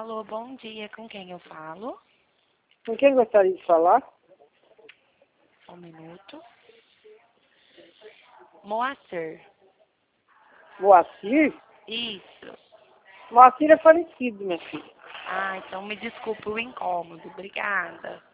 Alô, bom dia. Com quem eu falo? Com quem gostaria de falar? Um minuto. Moacir. Moacir? Isso. Moacir é falecido, minha filha. Ah, então me desculpe o incômodo. Obrigada.